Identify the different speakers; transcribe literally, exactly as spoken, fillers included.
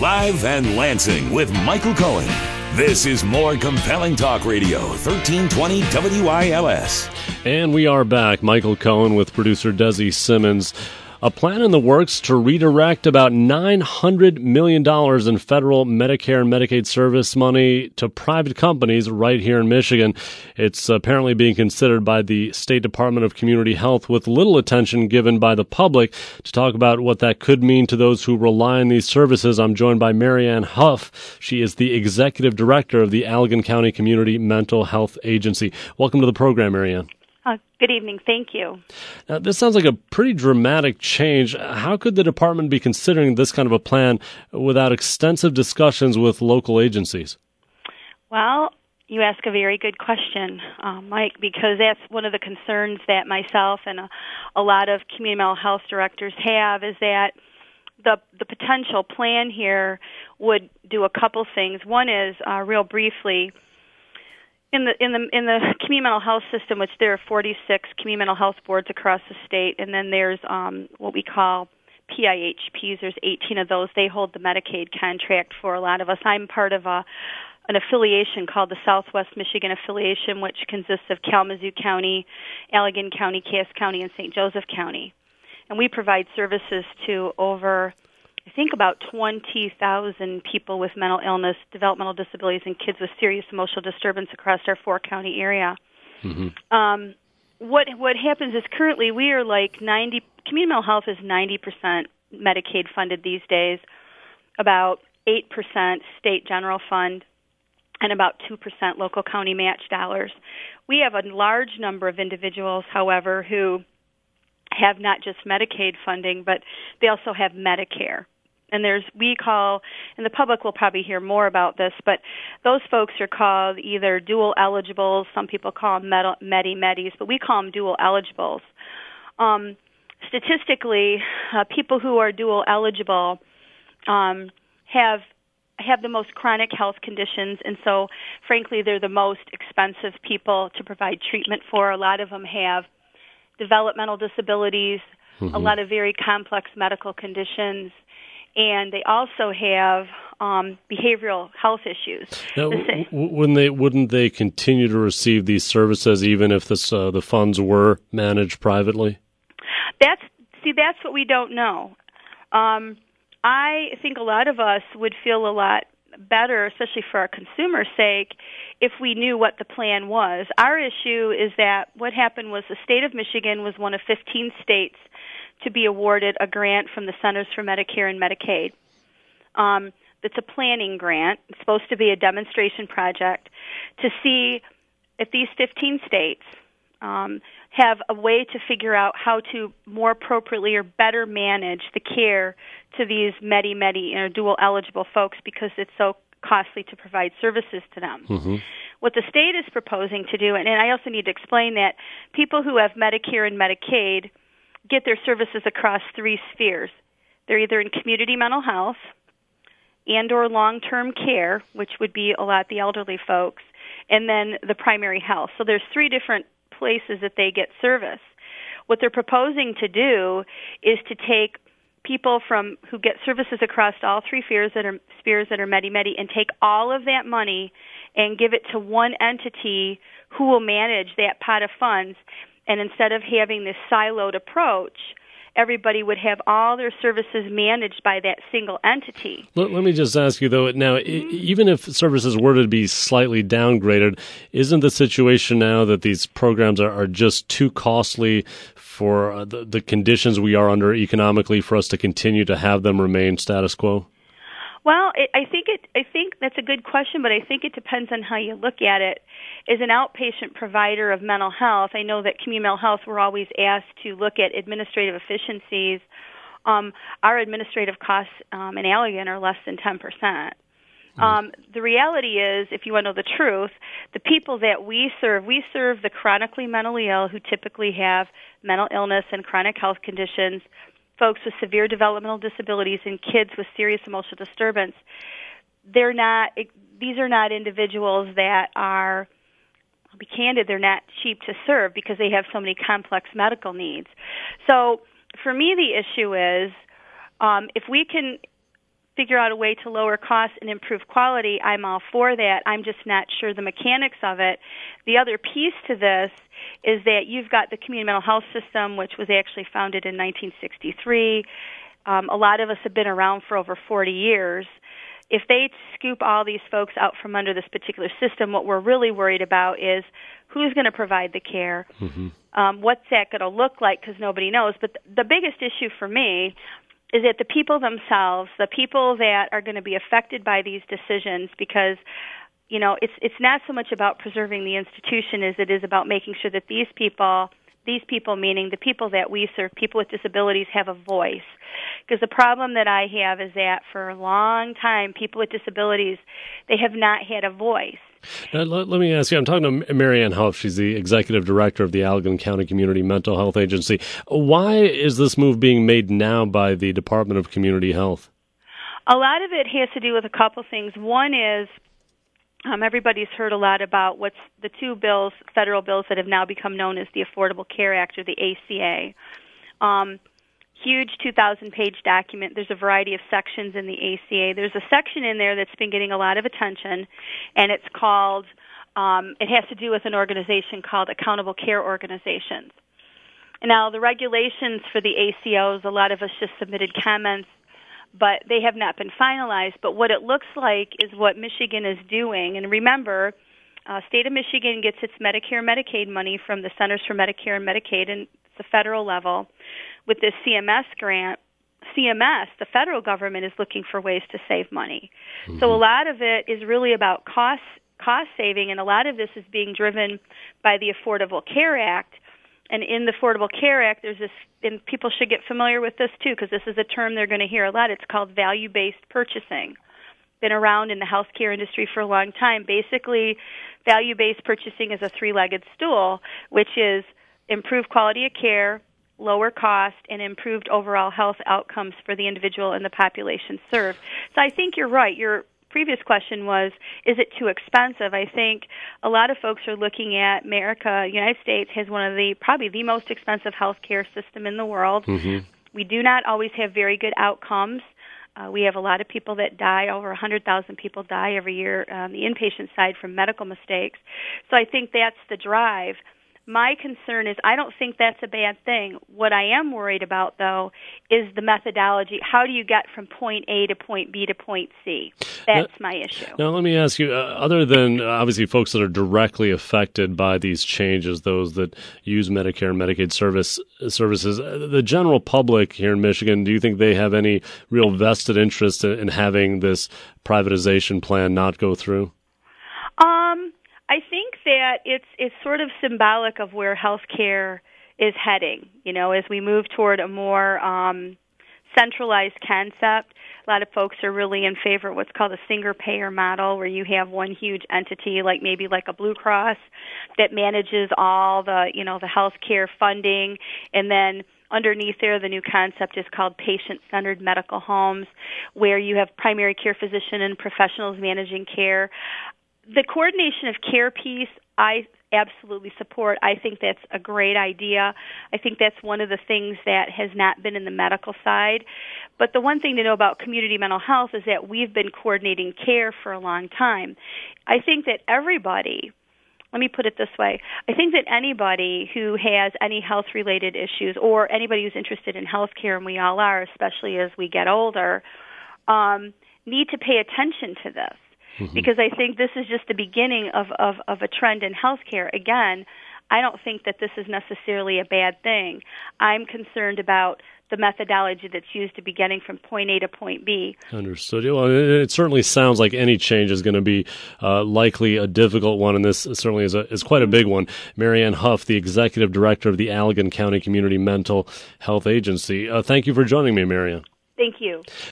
Speaker 1: Live and Lansing with Michael Cohen. This is More Compelling Talk Radio, thirteen twenty W I L S.
Speaker 2: And we are back. Michael Cohen with producer Desi Simmons. A plan in the works to redirect about nine hundred million dollars in federal Medicare and Medicaid service money to private companies right here in Michigan. It's apparently being considered by the State Department of Community Health with little attention given by the public. To talk about what that could mean to those who rely on these services, I'm joined by Marianne Huff. She is the Executive Director of the Allegan County Community Mental Health Agency. Welcome to the program, Marianne.
Speaker 3: Uh, good evening. Thank you.
Speaker 2: Now, this sounds like a pretty dramatic change. How could the department be considering this kind of a plan without extensive discussions with local agencies?
Speaker 3: Well, you ask a very good question, uh, Mike, because that's one of the concerns that myself and a, a lot of community mental health directors have, is that the the potential plan here would do a couple things. One is, uh, real briefly, In the in the in the community mental health system, which there are forty-six community mental health boards across the state, and then there's um, what we call P I H Ps. There's eighteen of those. They hold the Medicaid contract for a lot of us. I'm part of a an affiliation called the Southwest Michigan Affiliation, which consists of Kalamazoo County, Allegan County, Cass County, and Saint Joseph County, and we provide services to over, I think, about twenty thousand people with mental illness, developmental disabilities, and kids with serious emotional disturbance across our four-county area. Mm-hmm. Um, what what happens is currently we are like ninety, community mental health is ninety percent Medicaid funded these days, about eight percent state general fund, and about two percent local county match dollars. We have a large number of individuals, however, who have not just Medicaid funding, but they also have Medicare. And there's, we call, and the public will probably hear more about this, but those folks are called either dual eligibles. Some people call them Medi-Medis, but we call them dual eligibles. Um, statistically, uh, people who are dual eligible um, have have the most chronic health conditions, and so, frankly, they're the most expensive people to provide treatment for. A lot of them have developmental disabilities, mm-hmm. a lot of very complex medical conditions, and they also have um, behavioral health issues.
Speaker 2: Now, w- wouldn't they wouldn't they continue to receive these services even if this, uh, the funds were managed privately?
Speaker 3: That's see, that's what we don't know. Um, I think a lot of us would feel a lot better, especially for our consumer's sake, if we knew what the plan was. Our issue is that what happened was the state of Michigan was one of fifteen states to be awarded a grant from the Centers for Medicare and Medicaid. Um, it's a planning grant. It's supposed to be a demonstration project to see if these fifteen states um, have a way to figure out how to more appropriately or better manage the care to these Medi-Medi, you know, dual eligible folks, because it's so costly to provide services to them. Mm-hmm. What the state is proposing to do, and, and I also need to explain that people who have Medicare and Medicaid get their services across three spheres. They're either in community mental health and or long-term care, which would be a lot the elderly folks, and then the primary health. So there's three different places that they get service. What they're proposing to do is to take people from who get services across all three spheres that are spheres that are Medi-Medi and take all of that money and give it to one entity who will manage that pot of funds. And instead of having this siloed approach, everybody would have all their services managed by that single entity.
Speaker 2: Let, let me just ask you, though, now, mm-hmm. even if services were to be slightly downgraded, isn't the situation now that these programs are, are just too costly for uh, the, the conditions we are under economically for us to continue to have them remain status quo?
Speaker 3: Well, it, I think it. I think that's a good question, but I think it depends on how you look at it. As an outpatient provider of mental health, I know that community mental health, we're always asked to look at administrative efficiencies. Um, our administrative costs um, in Allegan are less than ten percent. Um, the reality is, if you want to know the truth, the people that we serve, we serve the chronically mentally ill who typically have mental illness and chronic health conditions, folks with severe developmental disabilities, and kids with serious emotional disturbance. They're not; these are not individuals that are, I'll be candid, they're not cheap to serve because they have so many complex medical needs. So for me, the issue is um, if we can figure out a way to lower costs and improve quality, I'm all for that. I'm just not sure the mechanics of it. The other piece to this is that you've got the community mental health system, which was actually founded in nineteen sixty-three. Um, a lot of us have been around for over forty years. If they scoop all these folks out from under this particular system, what we're really worried about is who's going to provide the care, mm-hmm. um, what's that going to look like, because nobody knows. But th- the biggest issue for me is that the people themselves, the people that are going to be affected by these decisions, because you know it's it's not so much about preserving the institution as it is about making sure that these people, these people meaning the people that we serve, people with disabilities, have a voice. Because the problem that I have is that for a long time, people with disabilities, they have not had a voice.
Speaker 2: Now, let, let me ask you, I'm talking to Marianne Huff. She's the executive director of the Allegan County Community Mental Health Agency. Why is this move being made now by the Department of Community Health?
Speaker 3: A lot of it has to do with a couple things. One is um, everybody's heard a lot about what's the two bills, federal bills that have now become known as the Affordable Care Act, or the A C A. Um, huge two thousand page document. There's a variety of sections in the A C A. There's a section in there that's been getting a lot of attention, and it's called, um, it has to do with an organization called Accountable Care Organizations. Now, the regulations for the A C Os, a lot of us just submitted comments, but they have not been finalized. But what it looks like is what Michigan is doing. And remember, uh, state of Michigan gets its Medicare and Medicaid money from the Centers for Medicare and Medicaid, and it's the federal level. With this C M S grant, C M S, the federal government, is looking for ways to save money. Mm-hmm. So a lot of it is really about cost cost saving, and a lot of this is being driven by the Affordable Care Act. And in the Affordable Care Act, there's this, and people should get familiar with this too, because this is a term they're going to hear a lot. It's called value-based purchasing. Been around in the healthcare industry for a long time. Basically, value-based purchasing is a three-legged stool, which is improved quality of care, lower cost, and improved overall health outcomes for the individual and the population served. So I think you're right. Your previous question was, is it too expensive? I think a lot of folks are looking at America. United States has one of the, probably the most expensive healthcare system in the world. Mm-hmm. We do not always have very good outcomes. Uh, we have a lot of people that die. Over one hundred thousand people die every year on the inpatient side from medical mistakes. So I think that's the drive. My concern is I don't think that's a bad thing. What I am worried about, though, is the methodology. How do you get from point A to point B to point C? That's now, my issue.
Speaker 2: Now, let me ask you, uh, other than uh, obviously folks that are directly affected by these changes, those that use Medicare and Medicaid service services, uh, the general public here in Michigan, do you think they have any real vested interest in, in having this privatization plan not go through?
Speaker 3: Um. I think that it's it's sort of symbolic of where healthcare is heading. You know, as we move toward a more um, centralized concept, a lot of folks are really in favor of what's called a single payer model, where you have one huge entity, like maybe like a Blue Cross, that manages all the you know the healthcare funding, and then underneath there, the new concept is called patient-centered medical homes, where you have primary care physician and professionals managing care. The coordination of care piece, I absolutely support. I think that's a great idea. I think that's one of the things that has not been in the medical side. But the one thing to know about community mental health is that we've been coordinating care for a long time. I think that everybody, let me put it this way, I think that anybody who has any health-related issues, or anybody who's interested in health care, and we all are, especially as we get older, um, need to pay attention to this. Mm-hmm. Because I think this is just the beginning of, of, of a trend in healthcare. Again, I don't think that this is necessarily a bad thing. I'm concerned about the methodology that's used to be getting from point A to point B.
Speaker 2: Understood. Well, it certainly sounds like any change is going to be uh, likely a difficult one, and this certainly is, a, is quite a big one. Marianne Huff, the executive director of the Allegan County Community Mental Health Agency. Uh, thank you for joining me, Marianne.
Speaker 3: Thank you.